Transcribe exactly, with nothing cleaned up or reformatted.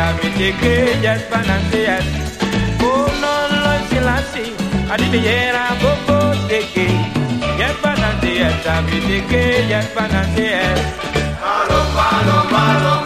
abriteke yes bananse yes. Oh no lo silasi adibiyera bobo teke yes bananse yes abriteke yes bananse yes. Malo malo malo.